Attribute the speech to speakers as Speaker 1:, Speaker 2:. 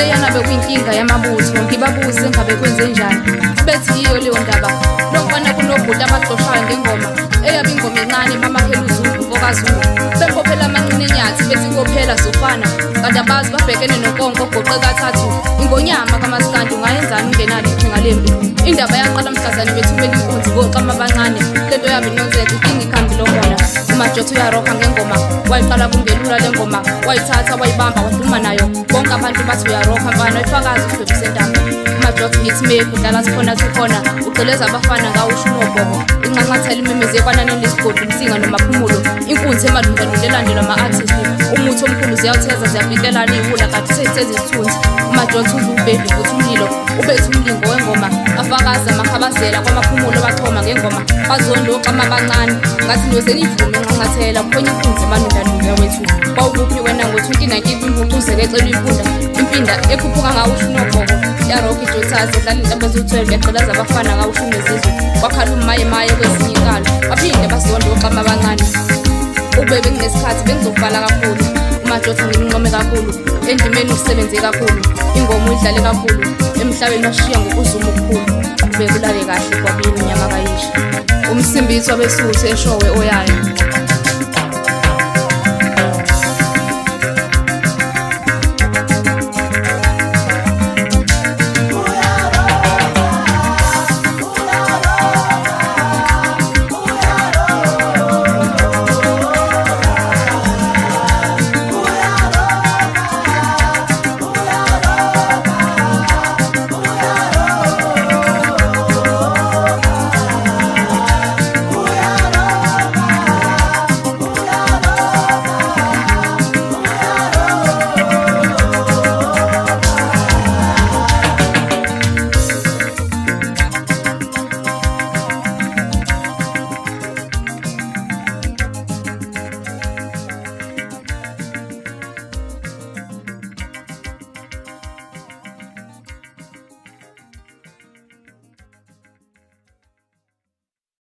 Speaker 1: leyana bekuyinkinga yamabutho ngibabuze ngabe kwenze njani bethi yiyo leyo ndaba lokubona kunobhuti abaxoxayo ngengoma eyabe ingoma encane mama phela uZungu vokaZulu bempophela amanqine enyathi bethi kophela zofana kanti abazi babhekene nonkonko ogoqe kathathu ingonyama kaMaskandi ungayenzani ungenalo iqhinga lempi indaba yaqala mhlazane bethumela inkunzi boqama abancane lento yabe inonzeka inkinga ikhambi lomona uMajotho uyarokha ngengoma wayiqala kungelula lengoma wayithatha wayibamba waduma nayo bonke abantu bathi uyarokha mfana uyifakaza uSibhebhu Sentaba uMajotho hitmaker udlala sikhona sikhona ugeleza abafana ngawusho uNobhoko inxanxathela imemeze kwanana nesigodi umsinga nomaphumulo inkunzi emalungelo lelandelwa ama-artist umuthi omkhulu ziyawutheza ziyafikelana iy'wula kanti sezisithunzi uMajotho uzubhebhi futhi umlilo ubethe umlingo wengoma afakaza amakhabazela kwamaphumulo baxhoma ngengoma bazondoqama abancane ngathi niyoze nivume nxanxathela kukhona inkunzi emanundanduya wethu kwawukuphi wena ngo-2019 imvucuzeke ecela impinda ekhuphuka ngawusho uNobhoko yarokha iJotazi edlala intambo eziwu-12 yagqilaza abafana ngawusho unezizwe kwakhala umayemaye kwezinye inkalo baphinde bazondoqama abancane ubebe nginesikhathi bengizobhala kakhulu uMajotho ngimncome kakhulu endimeni usebenze kakhulu ingoma uyidlale kakhulu emhlabeni washiya ngokuzuma okukhulu ubeke ulale kahle kwabini unyama kayisha umsimbisi wabesuthu eshowe oyayo